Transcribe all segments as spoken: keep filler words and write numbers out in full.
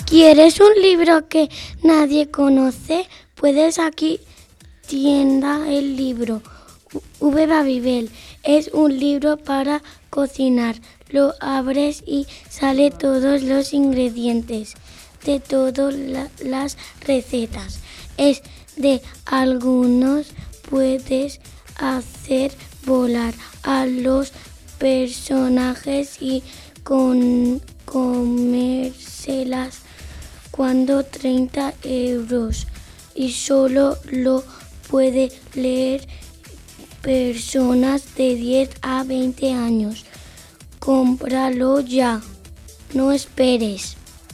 ¿Quieres un libro que nadie conoce? Puedes aquí tienda el libro. V. Babybel es un libro para cocinar. Lo abres y sale todos los ingredientes de todas la, las recetas. Es de algunos puedes hacer volar a los personajes y con, comérselas cuando treinta euros y solo lo puede leer personas de diez a veinte años. Cómpralo ya, no esperes.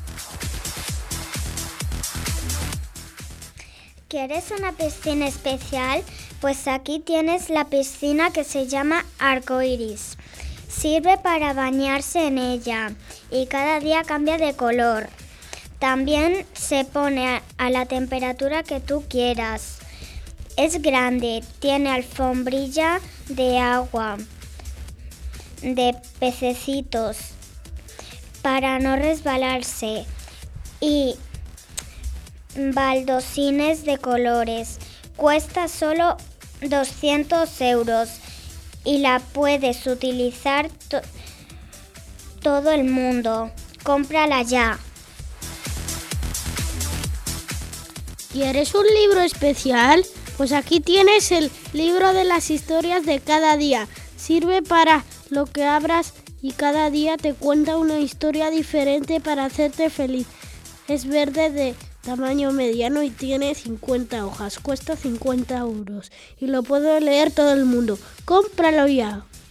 ¿Quieres una piscina especial? Pues aquí tienes la piscina que se llama Arcoiris. Sirve para bañarse en ella y cada día cambia de color. También se pone a la temperatura que tú quieras. Es grande, tiene alfombrilla de agua, de pececitos, para no resbalarse, y baldosines de colores. Cuesta solo doscientos euros y la puedes utilizar to- todo el mundo. Cómprala ya. ¿Quieres un libro especial? Pues aquí tienes el libro de las historias de cada día. Sirve para lo que abras y cada día te cuenta una historia diferente para hacerte feliz. Es verde de tamaño mediano y tiene cincuenta hojas. Cuesta cincuenta euros y lo puede leer todo el mundo. ¡Cómpralo ya!